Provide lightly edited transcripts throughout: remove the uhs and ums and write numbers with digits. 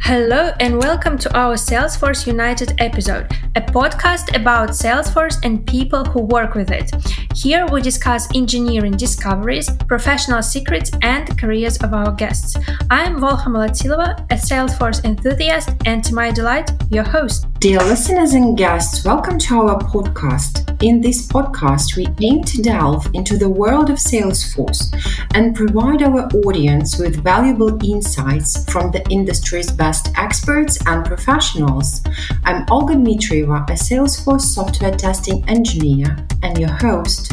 Hello and welcome to our Salesforce United episode, a podcast about Salesforce and people who work with it. Here we discuss engineering discoveries, professional secrets, and careers of our guests. I am Volha Malatilova, a Salesforce enthusiast, and to my delight, your host. Dear listeners and guests, welcome to our podcast. In this podcast, we aim to delve into the world of Salesforce and provide our audience with valuable insights from the industry's best experts and professionals. I'm Olga Dmitrieva, a Salesforce software testing engineer and your host.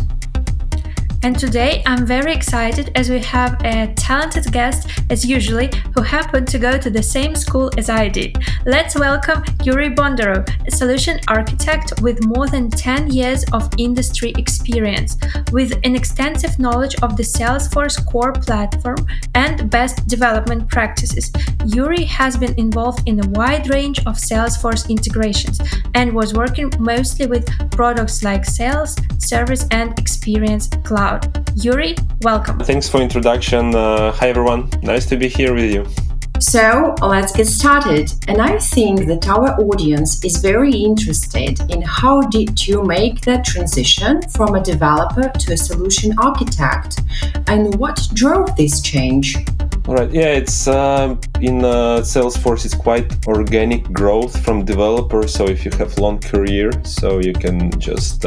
And today I'm very excited as we have a talented guest, as usually, who happened to go to the same school as I did. Let's welcome Yuri Bondarov, a solution architect with more than 10 years of industry experience, with an extensive knowledge of the Salesforce core platform and best development practices. Yuri has been involved in a wide range of Salesforce integrations and was working mostly with products like Sales, Service, and Experience Cloud. Yuri, welcome. Thanks for introduction. Hi everyone, nice to be here with you. So let's get started. And I think that our audience is very interested in how did you make that transition from a developer to a solution architect, and what drove this change? All right, it's in Salesforce, it's quite organic growth from developer. So if you have long career, so you can just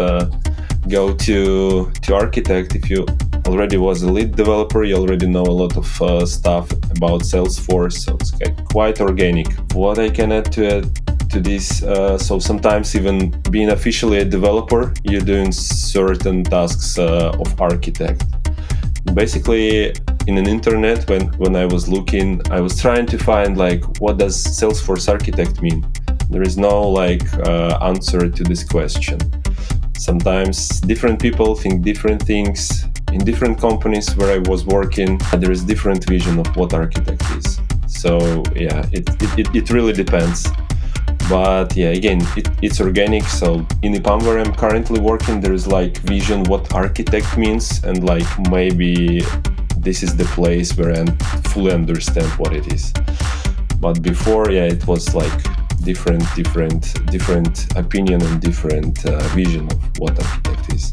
go to architect. If you already was a lead developer, you already know a lot of stuff about Salesforce, so it's quite organic. What I can add to this, so sometimes even being officially a developer, you're doing certain tasks of architect. Basically, in an internet, when I was looking, I was trying to find what does Salesforce architect mean? There is no answer to this question. Sometimes different people think different things. In different companies where I was working, there is different vision of what architect is. So it really depends. But again, it's organic. So in EPAM where I'm currently working, there is vision what architect means, and maybe this is the place where I fully understand what it is. But before, it was different opinion and different vision of what architect is.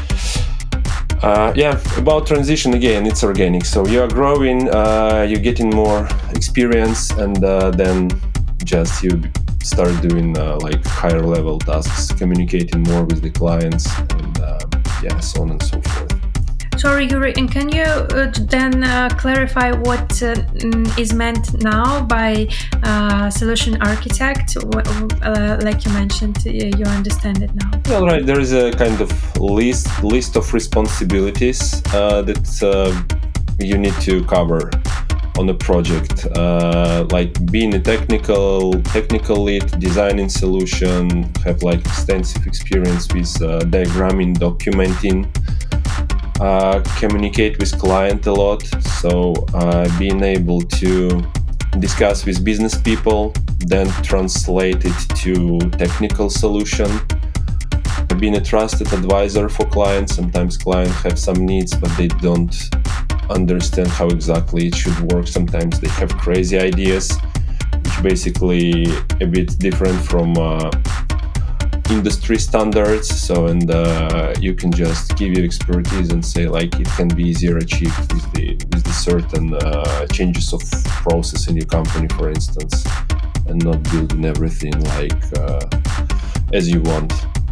About transition, again, it's organic. So you are growing, you're getting more experience, and then just you start doing higher level tasks, communicating more with the clients, and so on and so forth. Sorry, Yuri, and can you then clarify what is meant now by solution architect? Like you mentioned, you understand it now. Well, right, there is a kind of list of responsibilities that you need to cover on a project, like being a technical lead, designing solution, have extensive experience with diagramming, documenting, communicate with client a lot, so being able to discuss with business people, then translate it to technical solution, being a trusted advisor for clients. Sometimes clients have some needs, but they don't understand how exactly it should work. Sometimes they have crazy ideas, which basically a bit different from industry standards. So, and you can just give your expertise and say it can be easier achieved with the certain changes of process in your company, for instance, and not building everything as you want.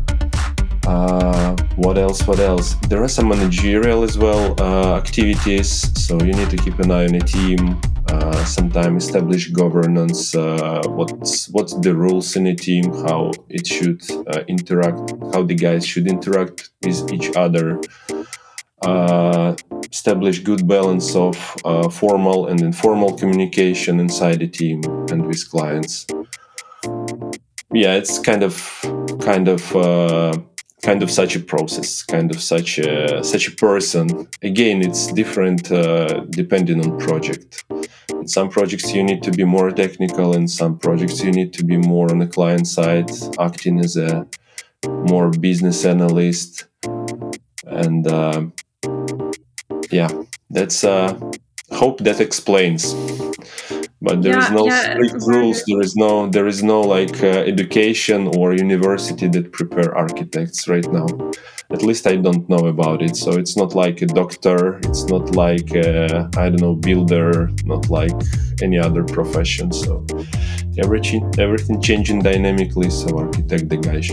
What else? There are some managerial as well activities, so you need to keep an eye on a team. Sometimes establish governance, what's the rules in a team, how it should interact, how the guys should interact with each other. Establish good balance of formal and informal communication inside the team and with clients. It's kind of such a process, such a person. Again, it's different depending on project. In some projects you need to be more technical, in some projects you need to be more on the client side, acting as a more business analyst. And that's hope that explains. But there is no strict rules. There is no like education or university that prepare architects right now. At least I don't know about it. So it's not like a doctor. It's not like builder. Not like any other profession. So everything changing dynamically. So architect, the guy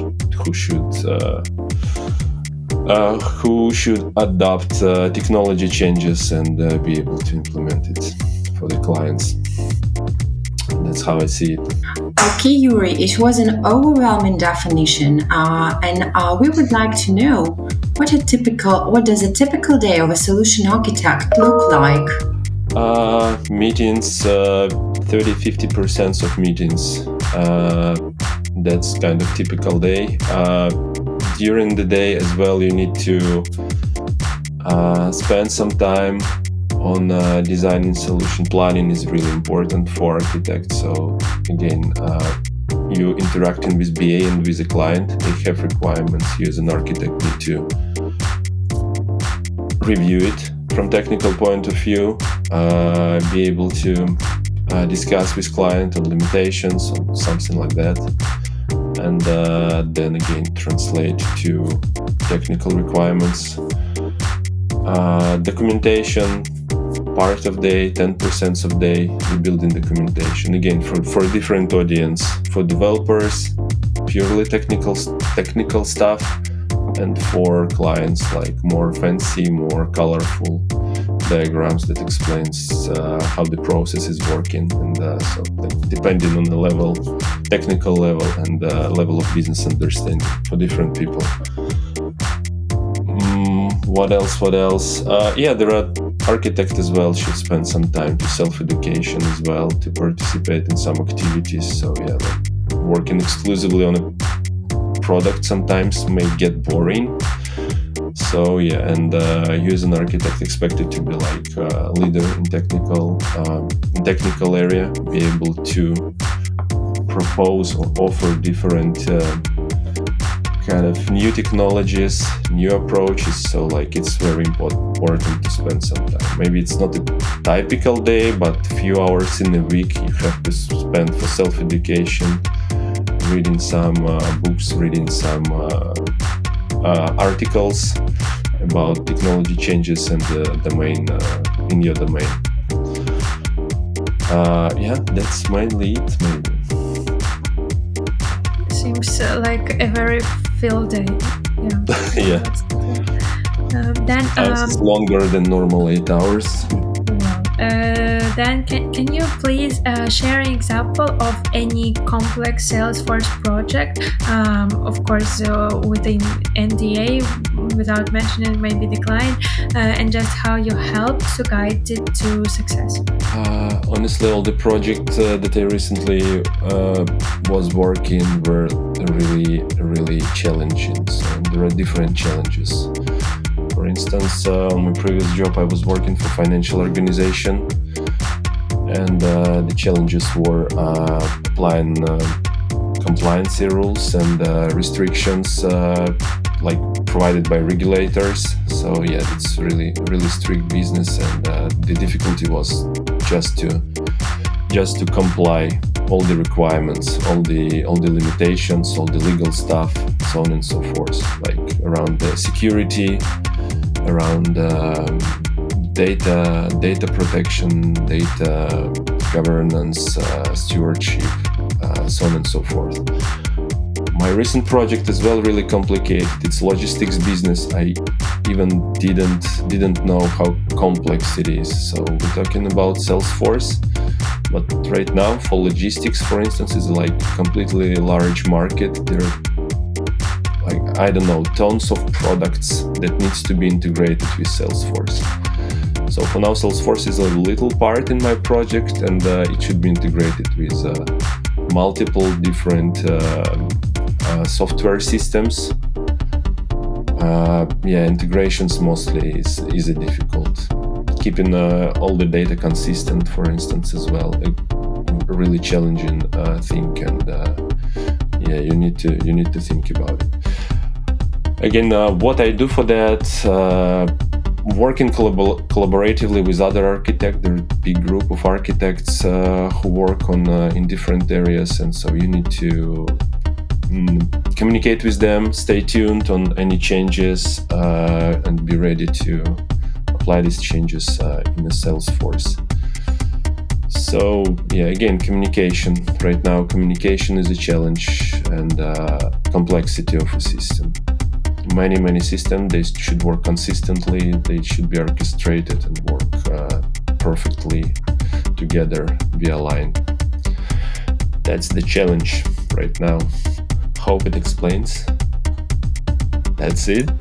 who should adopt technology changes and be able to implement it for the clients. That's how I see it. Okay, Yuri, it was an overwhelming definition, and we would like to know what does a typical day of a solution architect look like? Meetings, 30-50% of meetings. That's kind of typical day. During the day as well, you need to spend some time on designing solution. Planning is really important for architects. So again, you interacting with BA and with the client, they have requirements. You as an architect need to review it from technical point of view, be able to discuss with client on limitations or something like that, and then again translate to technical requirements. Documentation, part of day, 10% of day, we build in documentation. Again, for a different audience, for developers, purely technical stuff, and for clients, like more fancy, more colorful diagrams that explains how the process is working. And so depending on the technical level and level of business understanding for different people. What else? There are architects as well should spend some time to self-education as well, to participate in some activities. So like working exclusively on a product sometimes may get boring. So and you as an architect expected to be like a leader in technical area, be able to propose or offer different kind of new technologies, new approaches. So like it's very important to spend some time. Maybe it's not a typical day, but a few hours in a week you have to spend for self-education, reading some books, reading some articles about technology changes and the domain in your domain. That's mainly it. Maybe. Seems like a very filled day. Yeah. Then it's longer than normal 8 hours. Then can you please share an example of any complex Salesforce project? Of course, within NDA, without mentioning maybe the client, and just how you helped to guide it to success. Honestly, all the projects that I recently was working were really, really challenging. So there are different challenges. For instance, on my previous job, I was working for financial organization, and the challenges were applying compliance rules and restrictions like provided by regulators. So it's really, really strict business, and the difficulty was just to comply all the requirements, all the limitations, all the legal stuff, so on and so forth, like around the security, around data protection, data governance, stewardship, so on and so forth. My recent project is really complicated. It's logistics business. I even didn't know how complex it is. So we're talking about Salesforce, but right now for logistics, for instance, is like completely large market. There are tons of products that needs to be integrated with Salesforce. So for now, Salesforce is a little part in my project, and it should be integrated with multiple different software systems. Integrations mostly is a difficult. Keeping all the data consistent, for instance, as well, a really challenging thing, and you need to think about it. Again, what I do for that, working collaboratively with other architects. There's a big group of architects who work on in different areas, and so you need to communicate with them, stay tuned on any changes, and be ready to apply these changes in the Salesforce. So again, communication. Right now, communication is a challenge, and complexity of a system. Many systems, they should work consistently, they should be orchestrated and work perfectly together, be aligned. That's the challenge right now. Hope it explains. That's it.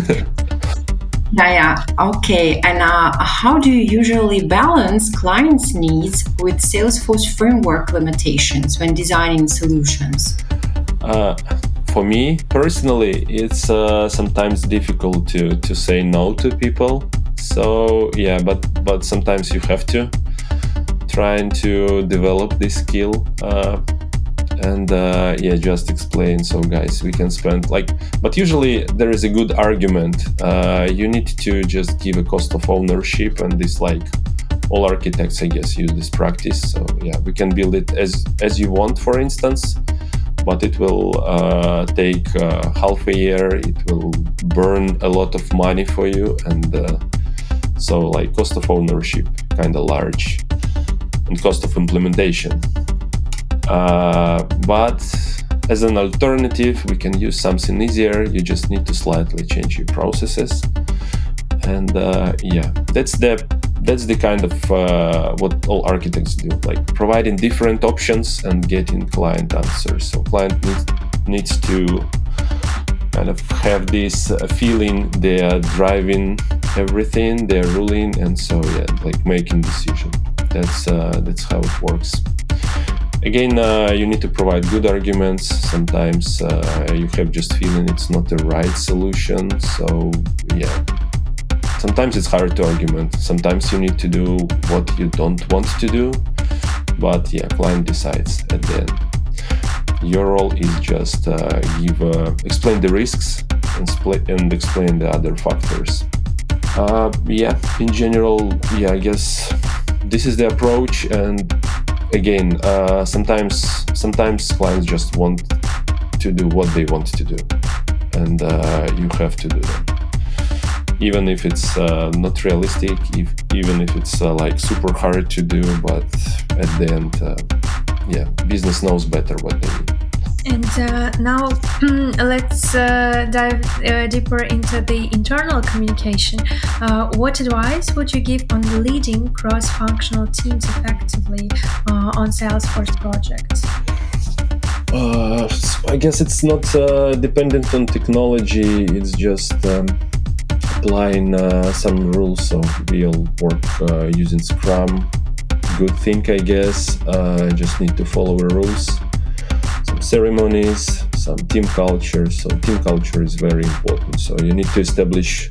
Yeah. Okay. And how do you usually balance clients' needs with Salesforce framework limitations when designing solutions? For me personally, it's sometimes difficult to say no to people. So but sometimes you have to trying to develop this skill. And just explain. So guys, we can spend but usually there is a good argument. You need to just give a cost of ownership, and this all architects, I guess, use this practice. So we can build it as you want, for instance, but it will take half a year. It will burn a lot of money for you, and so cost of ownership kind of large, and cost of implementation. But as an alternative, we can use something easier. You just need to slightly change your processes, and that's the kind of what all architects do, providing different options and getting client answers. So client needs to kind of have this feeling they are driving everything, they're ruling, and so making decision. That's how it works. Again, you need to provide good arguments. Sometimes you have just feeling it's not the right solution. So sometimes it's hard to argument. Sometimes you need to do what you don't want to do. But client decides at the end. Your role is just explain the risks and explain the other factors. In general, I guess this is the approach. And again, sometimes clients just want to do what they want to do, and you have to do that, even if it's not realistic, even if it's super hard to do. But at the end, business knows better what they need. And now let's dive deeper into the internal communication. What advice would you give on leading cross-functional teams effectively on Salesforce projects? I guess it's not dependent on technology. It's just applying some rules. So we'll work using Scrum. Good thing, I guess. Just need to follow the rules. Ceremonies, some team culture. So team culture is very important. So you need to establish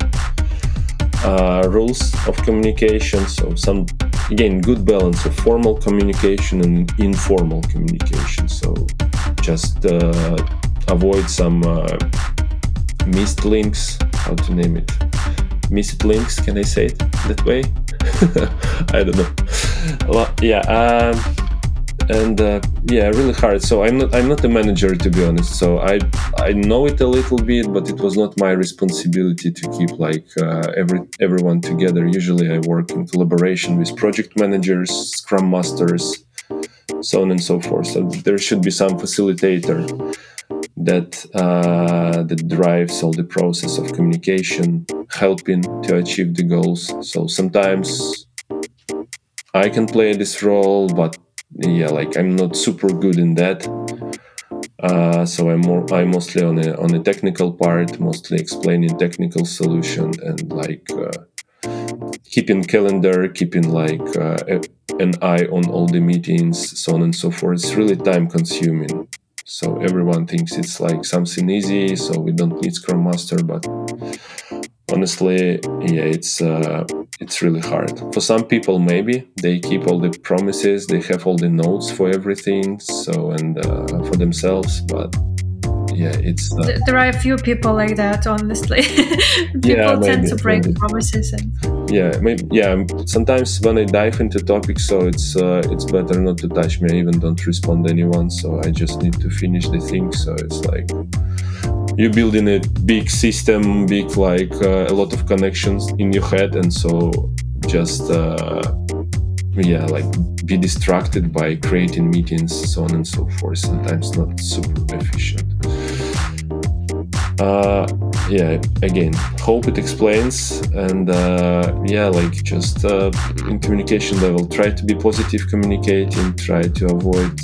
rules of communication. So some, again, good balance of formal communication and informal communication. So just avoid some missed links. How to name it? Missed links. Can I say it that way? I don't know. Well, and really hard. So I'm not a manager, to be honest. So I know it a little bit, but it was not my responsibility to keep everyone together. Usually I work in collaboration with project managers, scrum masters, so on and so forth. So there should be some facilitator that drives all the process of communication, helping to achieve the goals. So sometimes I can play this role, but I'm not super good in that. So I'm mostly on a technical part, mostly explaining technical solution and keeping calendar, keeping an eye on all the meetings, so on and so forth. It's really time consuming. So everyone thinks it's something easy, so we don't need Scrum Master, but honestly, it's really hard. For some people, maybe they keep all the promises, they have all the notes for everything, so and for themselves. But it's there are a few people like that, honestly. People tend to break promises sometimes when I dive into topics, so it's better not to touch me. I even don't respond to anyone, so I just need to finish the thing. So it's like you build in a big system, a lot of connections in your head, and so just be distracted by creating meetings, so on and so forth. Sometimes not super efficient. Again, hope it explains. And just in communication level, try to be positive communicating, try to avoid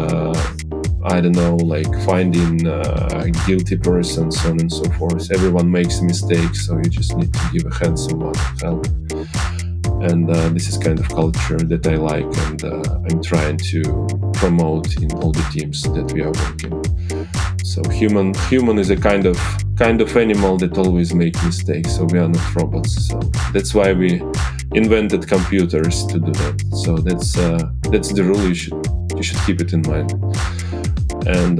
finding a guilty person, so on and so forth. Everyone makes mistakes, so you just need to give a hand someone help. And this is kind of culture that I like, and I'm trying to promote in all the teams that we are working. So human is a kind of animal that always make mistakes. So we are not robots. So that's why we invented computers to do that. So that's the rule. You should keep it in mind. And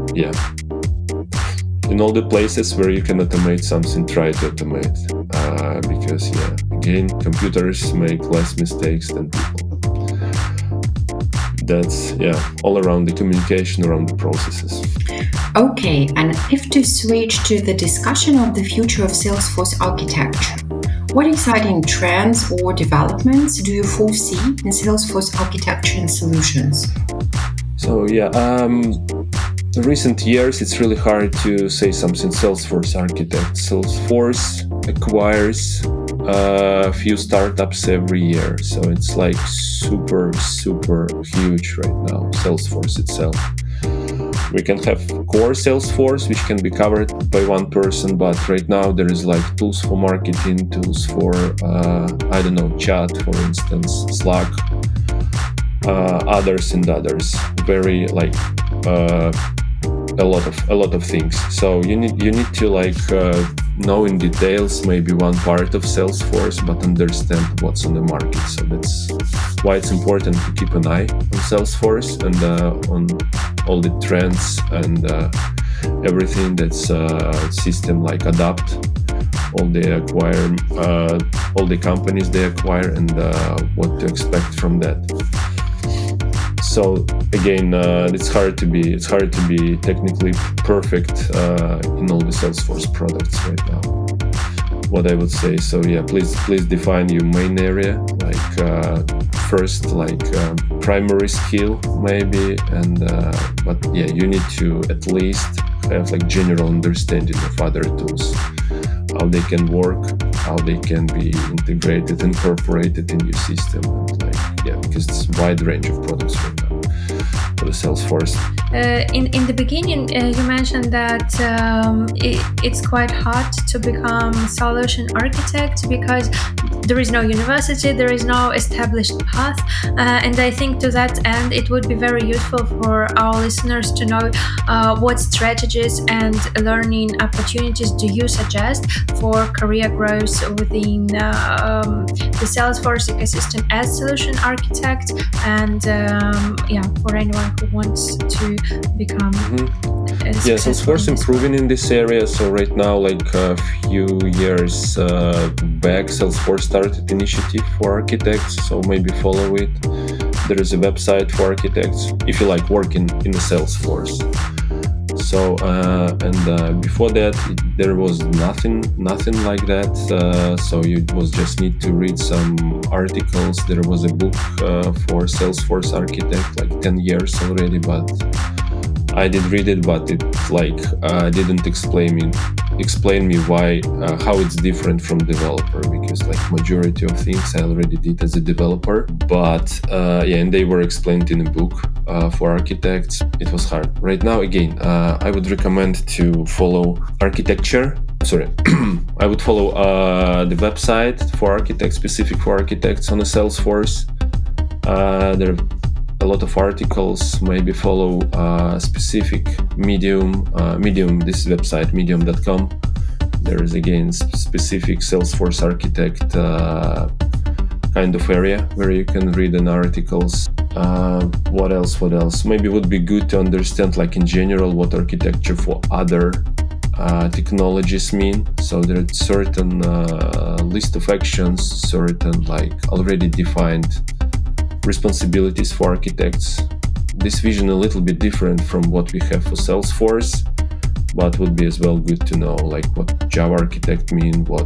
in all the places where you can automate something, try to automate. Because again, computers make less mistakes than people. That's all around the communication, around the processes. Okay, and if to switch to the discussion of the future of Salesforce architecture, what exciting trends or developments do you foresee in Salesforce architecture and solutions? So in recent years, it's really hard to say something Salesforce architect. Salesforce acquires a few startups every year, so it's like super, super huge right now, Salesforce itself. We can have core Salesforce, which can be covered by one person, but right now there is like tools for marketing, tools for, chat, for instance, Slack, others, very a lot of things. So you need to know in details maybe one part of Salesforce, but understand what's on the market. So that's why it's important to keep an eye on Salesforce and on all the trends and everything that's system adapt, all the companies they acquire, and what to expect from that. So again, it's hard to be technically perfect in all the Salesforce products right now. What I would say, so please define your main area, first primary skill maybe, and you need to at least have general understanding of other tools, how they can work, how they can be integrated, incorporated in your system, and because it's a wide range of products right now for the Salesforce. In the beginning, you mentioned that it's quite hard to become solution architect because there is no university, there is no established path, and I think to that end it would be very useful for our listeners to know what strategies and learning opportunities do you suggest for career growth within the Salesforce ecosystem as solution architect, and for anyone who wants to become Salesforce improving in this area. So right now, a few years back, Salesforce started initiative for architects, so maybe follow it. There is a website for architects if you like working in Salesforce. So before that there was nothing like that. So you just need to read some articles. There was a book for Salesforce architect 10 years already, but I did read it, but it didn't explain me why how it's different from developer, because majority of things I already did as a developer. But and they were explained in a book for architects. It was hard. Right now, again, I would recommend to follow architecture. I would follow the website for architects, specific for architects on the Salesforce. There are a lot of articles. Maybe follow specific Medium. This website, medium.com. There is again specific Salesforce architect kind of area where you can read an articles. What else? Maybe it would be good to understand, like in general, what architecture for other technologies mean. So there are certain list of actions, certain like already defined responsibilities for architects. This vision a little bit different from what we have for Salesforce, but would be as well good to know like what Java architect mean, what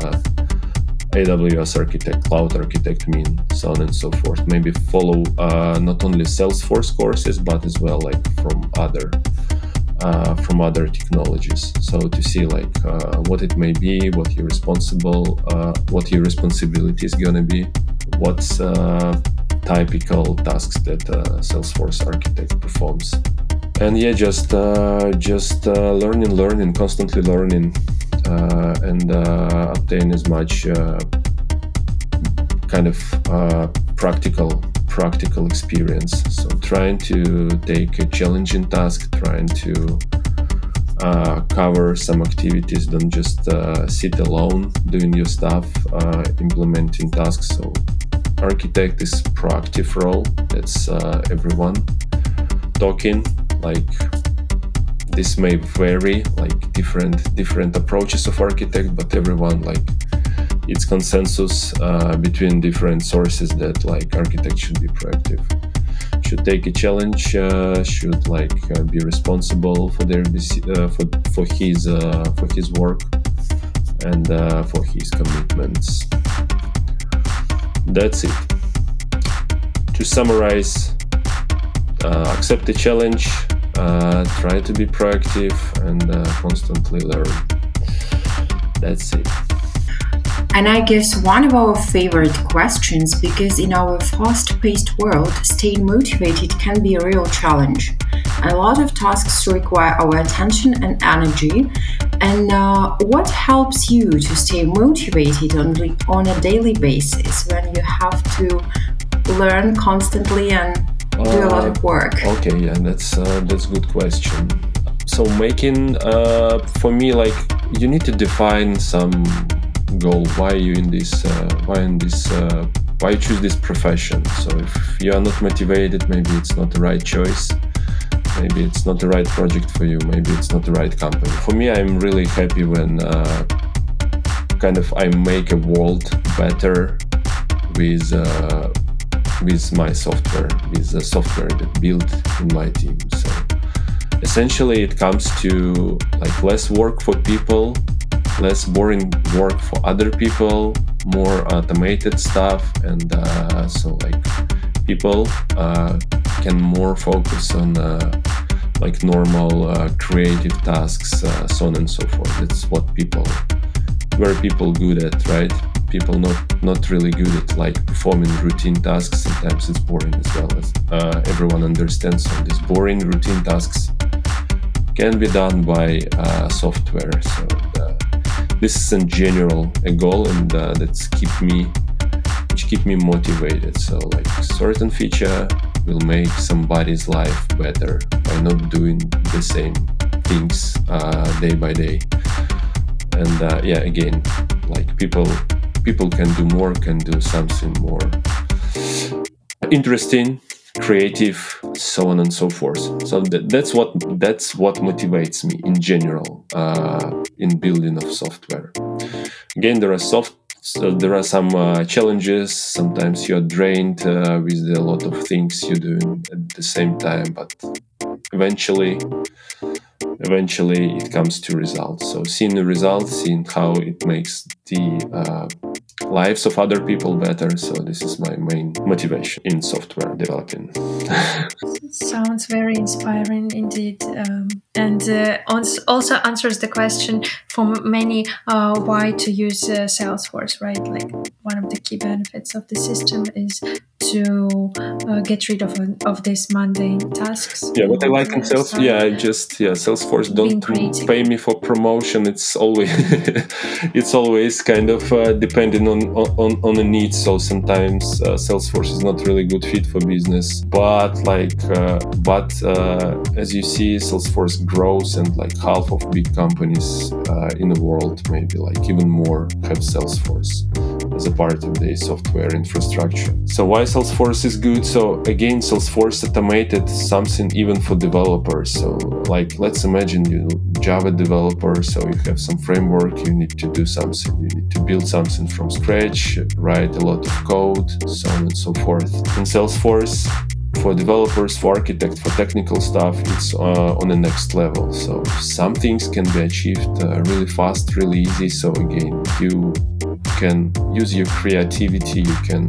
AWS architect, cloud architect mean, so on and so forth. Maybe follow not only Salesforce courses, but as well like from other technologies. So to see like what it may be, what your responsibility is gonna be, what's typical tasks that Salesforce architect performs. And yeah, just learning, constantly learning, and obtain as much kind of practical experience. So trying to take a challenging task, trying to cover some activities, don't just sit alone doing your stuff, implementing tasks. So architect is proactive role. That's everyone talking. Like this may vary, like different approaches of architect, but everyone like it's consensus between different sources that like architect should be proactive, should take a challenge, should like be responsible for their for his work and for his commitments. That's it. To summarize, accept the challenge, try to be proactive, and constantly learn. That's it. And I guess one of our favorite questions, because in our fast-paced world, staying motivated can be a real challenge. A lot of tasks require our attention and energy. And what helps you to stay motivated on a daily basis when you have to learn constantly and do a lot of work? Okay, yeah, that's a good question. So making, for me, like you need to define some goal. Why you choose this profession? So if you are not motivated, maybe it's not the right choice. Maybe it's not the right project for you. Maybe it's not the right company. For me, I'm really happy when I make a world better with my software, with the software that built in my team. So essentially, it comes to like less work for people, less boring work for other people, more automated stuff, and so like people can more focus on like normal creative tasks, so on and so forth. That's what people good at, right? People not really good at like performing routine tasks. Sometimes it's boring as well, as everyone understands. So these boring routine tasks can be done by software. So this is in general a goal, and that's keep me motivated. So like certain feature will make somebody's life better by not doing the same things day by day. And again, like people can do more, can do something more interesting, creative, so on and so forth. So that's what motivates me in general in building of software. Again, there are some challenges. Sometimes you're drained with a lot of things you're doing at the same time, but eventually it comes to results. So seeing the results, seeing how it makes the lives of other people better. So this is my main motivation in software developing. Sounds very inspiring indeed, and also answers the question for many why to use Salesforce, right? Like one of the key benefits of the system is to get rid of these mundane tasks. Yeah, what I like in Salesforce don't pay me for promotion. It's always kind of depending on the needs. So sometimes Salesforce is not really good fit for business, but as you see, Salesforce grows, and like half of big companies in the world, maybe like even more, have Salesforce. as a part of the software infrastructure. So why Salesforce is good? So again, Salesforce automated something even for developers. So like, let's imagine you Java developer, so you have some framework, you need to do something, you need to build something from scratch, write a lot of code, so on and so forth. In Salesforce, for developers, for architects, for technical stuff, it's on the next level. So some things can be achieved really fast, really easy. So again, you can use your creativity, you can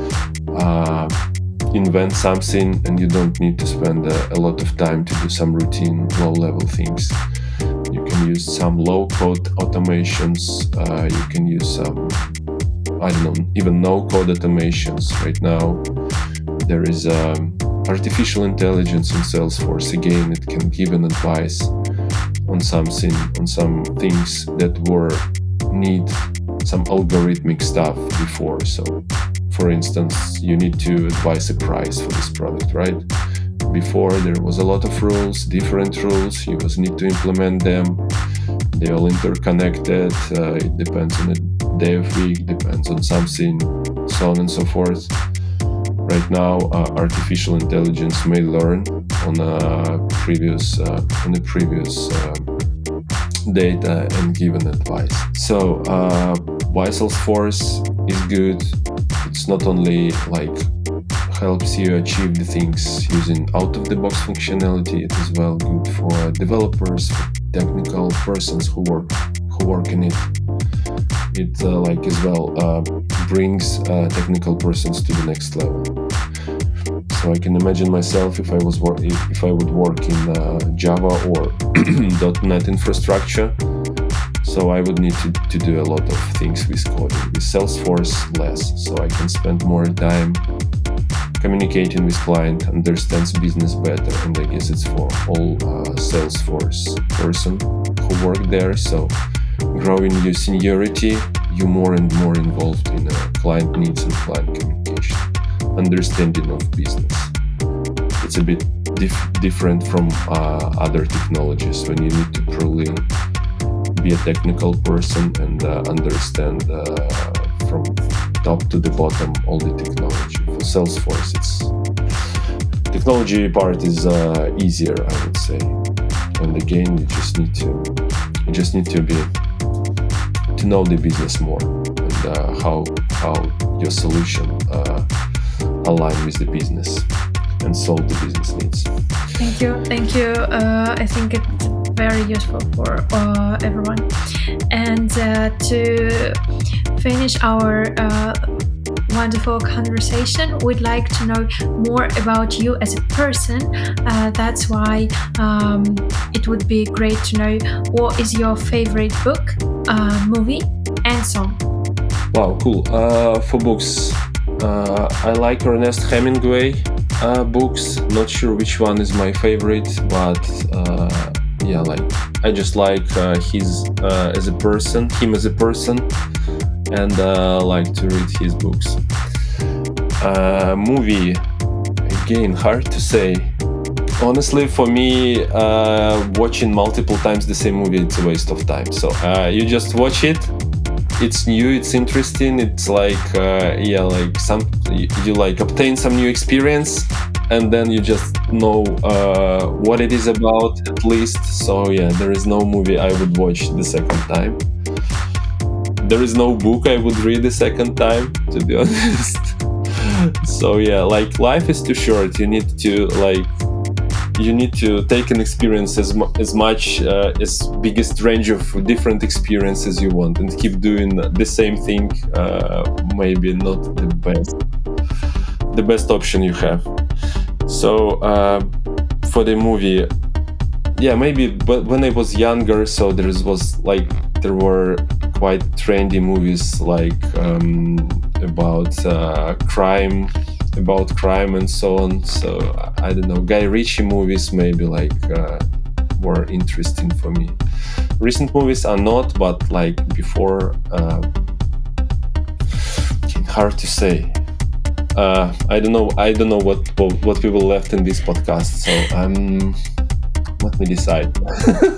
invent something, and you don't need to spend a lot of time to do some routine low-level things. You can use some low-code automations, you can use some, even no-code automations. Right now, there is artificial intelligence in Salesforce. Again, it can give an advice on something, on some things that need some algorithmic stuff before. So, for instance, you need to advise a price for this product, right? Before, there was a lot of rules, different rules. You just need to implement them. They all interconnected. It depends on the day of week, depends on something, so on and so forth. Right now, artificial intelligence may learn on the previous data and give an advice. So, why Salesforce is good? It's not only like helps you achieve the things using out-of-the-box functionality. It is well good for developers, for technical persons who work in it. It brings technical persons to the next level. So I can imagine myself if I would work in Java or .NET infrastructure. So I would need to do a lot of things with coding. With Salesforce, less. So I can spend more time communicating with client, understands business better, and I guess it's for all Salesforce person who work there. So growing your seniority, you're more and more involved in client needs and client communication, understanding of business. It's a bit different from other technologies when you need to truly be a technical person and understand from top to the bottom all the technology. For Salesforce, technology part is easier, I would say. And again, you just need to know the business more and how your solution align with the business and solve the business needs. Thank you. I think it's very useful for everyone. And to finish our wonderful conversation, we'd like to know more about you as a person. That's why it would be great to know what is your favorite book, movie, and song. Wow, cool. For books, I like Ernest Hemingway books. Not sure which one is my favorite, but I just like him as a person, and like to read his books. Movie, again, hard to say. Honestly, for me, watching multiple times the same movie, it's a waste of time. So you just watch it. It's new, it's interesting. It's like you obtain some new experience, and then you just know what it is about at least. So yeah, there is no movie I would watch the second time. There is no book I would read the second time, to be honest. So yeah, like life is too short. You need to take an experience as much as biggest range of different experiences you want, and keep doing the same thing. Maybe not the best option you have. So for the movie, yeah, maybe. But when I was younger, so there were quite trendy movies like about crime and so on. So I don't know, Guy Ritchie movies maybe were interesting for me. Recent movies are not, but like before, hard to say. I don't know what we will left in this podcast. So let me decide.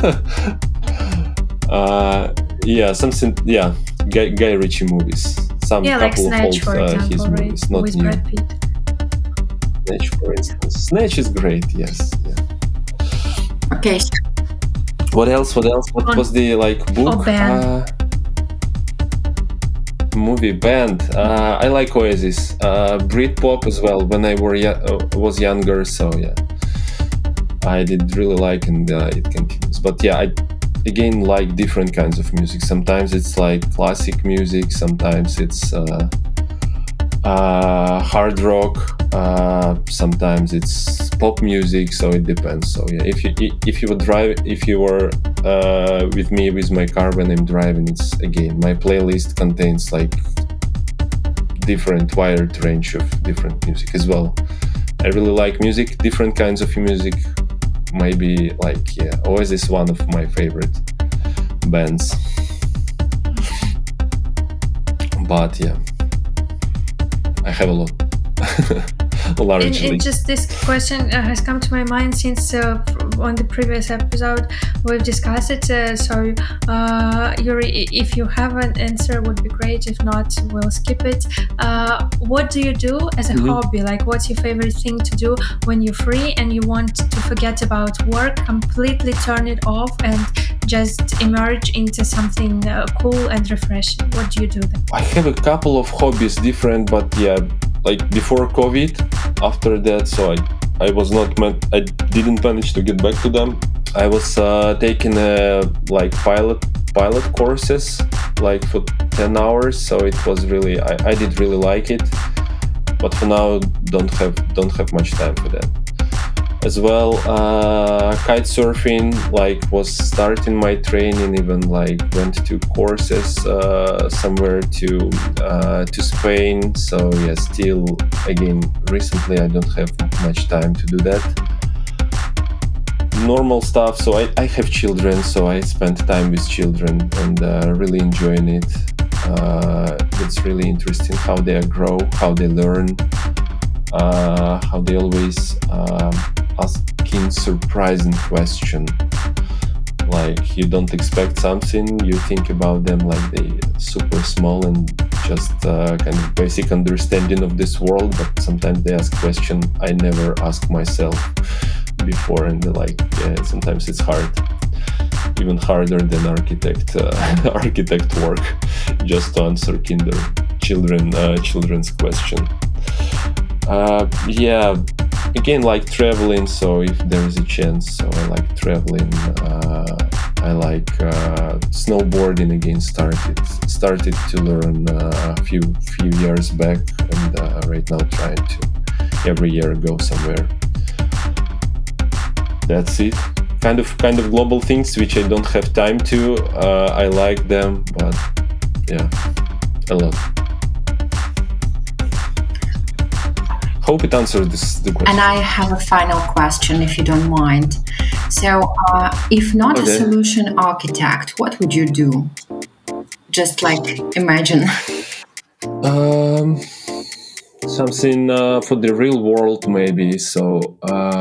Guy Ritchie movies. some like couple Snatch, of for old his example, right? movies, not With new. Brad Pitt. Snatch, for instance. Snatch is great. Yes. Yeah. Okay. What else? What was the book? Or band. Movie, band. I like Oasis. Britpop as well. When I was younger, so yeah, I did really like, and it continues. But yeah, I again like different kinds of music. Sometimes it's like classic music. Sometimes it's hard rock. Sometimes it's pop music. So it depends. So yeah, if you were with me with my car when I'm driving, it's again my playlist contains like different wide range of different music as well. I really like music, different kinds of music. Maybe Oasis is one of my favorite bands. But yeah, I have a lot. Largely. And just this question has come to my mind since on the previous episode we've discussed it. So Yuri, if you have an answer, would be great. If not, we'll skip it. What do you do as a hobby? Like, what's your favorite thing to do when you're free and you want to forget about work, completely turn it off, and just emerge into something cool and refreshing? What do you do then? I have a couple of hobbies, different, but yeah. Like before COVID, after that, so I didn't manage to get back to them. I was taking pilot courses like for 10 hours, so it was really I did really like it, but for now don't have much time for that. As well, kite surfing, was starting my training, even went to courses somewhere to Spain. So yeah, still again recently I don't have much time to do that. Normal stuff. So I have children, so I spend time with children and really enjoying it. It's really interesting how they grow, how they learn, how they always asking surprising question. Like you don't expect something, you think about them like they super small and just kind of basic understanding of this world, but sometimes they ask question I never asked myself before, and sometimes it's hard, even harder than architect work, just to answer children's question. Again, like traveling, so if there is a chance, so I like traveling. I like snowboarding again, started to learn a few years back, and right now trying to every year go somewhere. That's it. Kind of global things which I don't have time to. I like them, but yeah, a lot. Hope it answered the question. And I have a final question, if you don't mind. So, if not a solution architect, what would you do? Just imagine. Something for the real world, maybe. So,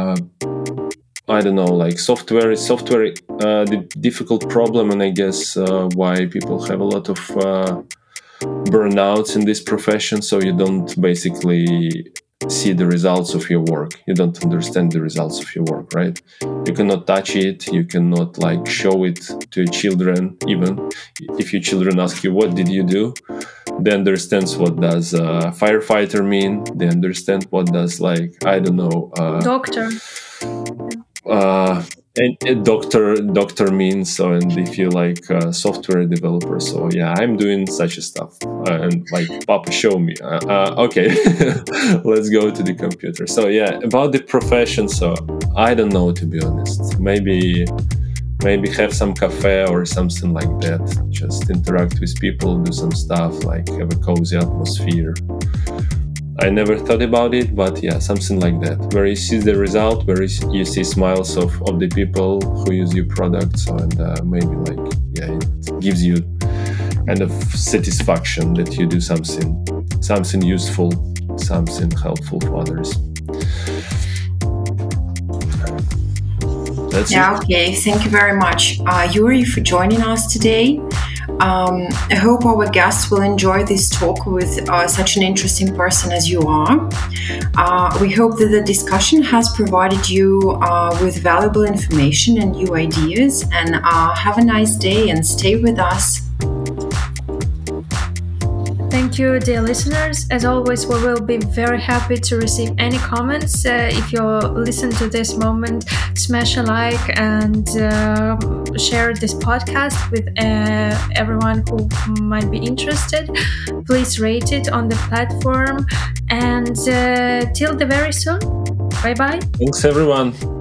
I don't know, software. The difficult problem, and I guess why people have a lot of burnouts in this profession. So you don't basically see the results of your work. You don't understand the results of your work, right? You cannot touch it. You cannot show it to your children. Even if your children ask you, what did you do? They understand what does firefighter mean. They understand what does I don't know. Doctor. And a doctor means. So, and if you software developer, so yeah, I'm doing such a stuff, and Papa, show me. Okay, let's go to the computer. So yeah, about the profession, so I don't know, to be honest. Maybe have some cafe or something like that. Just interact with people, do some stuff, have a cozy atmosphere. I never thought about it, but yeah, something like that, where you see the result, where you see smiles of the people who use your products, and maybe it gives you kind of satisfaction that you do something useful, something helpful for others. That's it. Okay. Thank you very much, Yuri, for joining us today. I hope our guests will enjoy this talk with such an interesting person as you are. We hope that the discussion has provided you with valuable information and new ideas. And have a nice day and stay with us. Thank you, dear listeners. As always, we will be very happy to receive any comments. If you listen to this moment, smash a like and share this podcast with everyone who might be interested. Please rate it on the platform. And till the very soon. Bye-bye. Thanks, everyone.